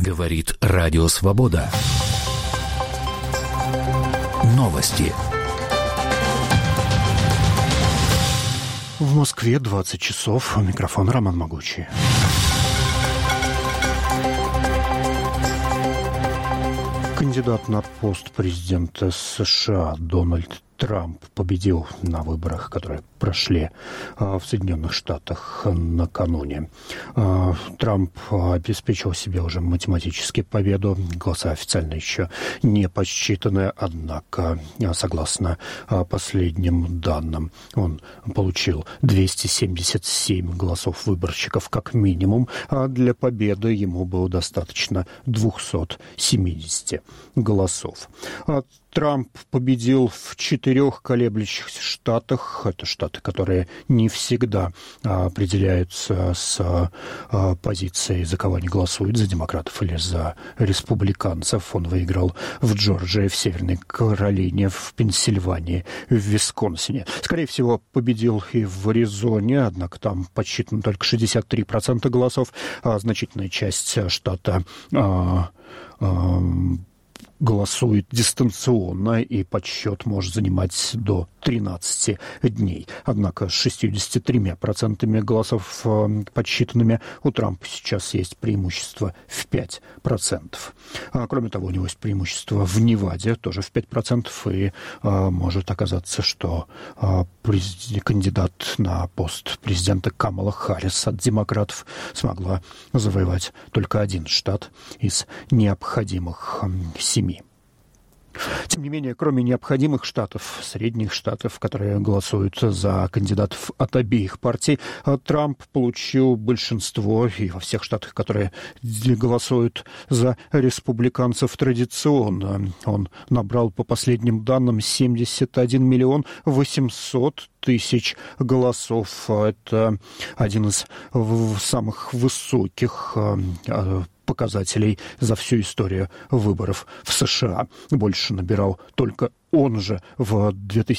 Говорит Радио Свобода. Новости. В Москве 20 часов. Микрофон Роман Могучий. Кандидат на пост президента США Дональд Трамп победил на выборах, которые прошли в Соединенных Штатах накануне. Трамп обеспечил себе уже математически победу. Голоса официально еще не подсчитаны, однако, согласно последним данным, он получил 277 голосов выборщиков как минимум, а для победы ему было достаточно 270 голосов. Трамп победил в 4 колеблющихся штатах. Это штаты, которые не всегда определяются с позицией, за кого они голосуют, за демократов или за республиканцев. Он выиграл в Джорджии, в Северной Каролине, в Пенсильвании, в Висконсине. Скорее всего, победил и в Аризоне, однако там подсчитано только 63% голосов. Значительная часть штата голосует дистанционно, и подсчет может занимать до 13 дней. Однако с 63% голосов подсчитанными у Трампа сейчас есть преимущество в 5%. Кроме того, у него есть преимущество в Неваде, тоже в 5%, и может оказаться, что кандидат на пост президента Камала Харрис от демократов смогла завоевать только один штат из необходимых 7. Тем не менее, кроме необходимых штатов, средних штатов, которые голосуют за кандидатов от обеих партий, Трамп получил большинство и во всех штатах, которые голосуют за республиканцев традиционно. Он набрал, по последним данным, 71 миллион 800 тысяч голосов. Это один из самых высоких показателей за всю историю выборов в США. Больше набирал только он же в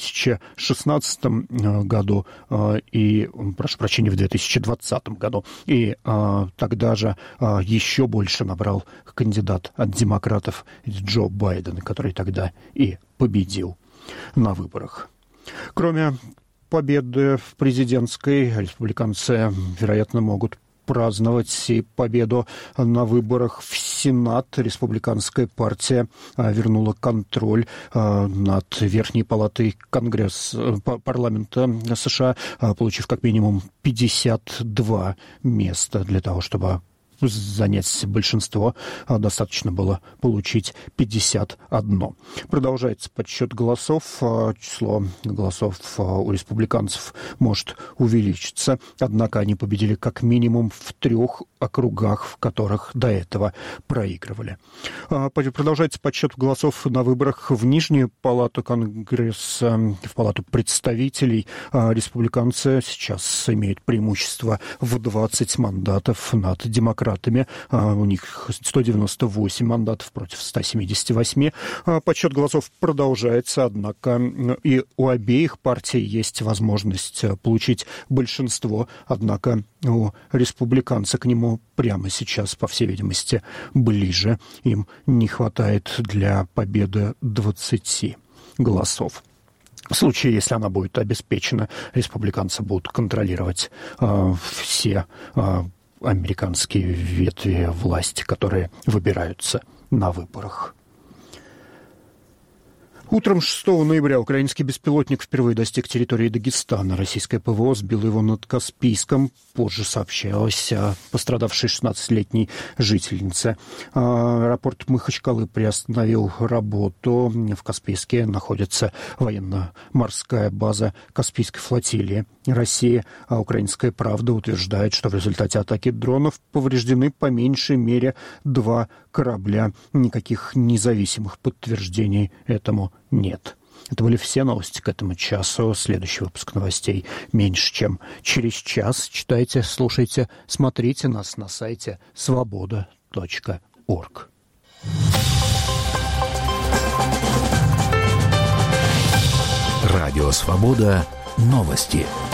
2016 году и, прошу прощения, в 2020 году. И тогда же еще больше набрал кандидат от демократов Джо Байден, который тогда и победил на выборах. Кроме победы в президентской, республиканцы, вероятно, могут праздновать и победу на выборах в Сенат. Республиканская партия вернула контроль над Верхней палатой парламента США, получив как минимум 52 места. Для того, чтобы занять большинство, достаточно было получить 51. Продолжается подсчет голосов. Число голосов у республиканцев может увеличиться, однако они победили как минимум в 3 округах, в которых до этого проигрывали. Продолжается подсчет голосов на выборах в Нижнюю палату Конгресса, в палату представителей. Республиканцы сейчас имеют преимущество в 20 мандатов над демократами. У них 198 мандатов против 178. Подсчет голосов продолжается, однако и у обеих партий есть возможность получить большинство, однако у республиканцев к нему прямо сейчас, по всей видимости, ближе. Им не хватает для победы 20 голосов. В случае, если она будет обеспечена, республиканцы будут контролировать все американские ветви власти, которые выбираются на выборах. Утром 6 ноября украинский беспилотник впервые достиг территории Дагестана. Российское ПВО сбило его над Каспийском. Позже сообщалось о пострадавшей 16-летней жительнице. Аэропорт Махачкалы приостановил работу. В Каспийске находится военно-морская база Каспийской флотилии России. А «Украинская правда» утверждает, что в результате атаки дронов повреждены по меньшей мере 2 корабля. Никаких независимых подтверждений этому нет. Это были все новости к этому часу. Следующий выпуск новостей меньше, чем через час. Читайте, слушайте, смотрите нас на сайте svoboda.org. Радио «Свобода». Новости.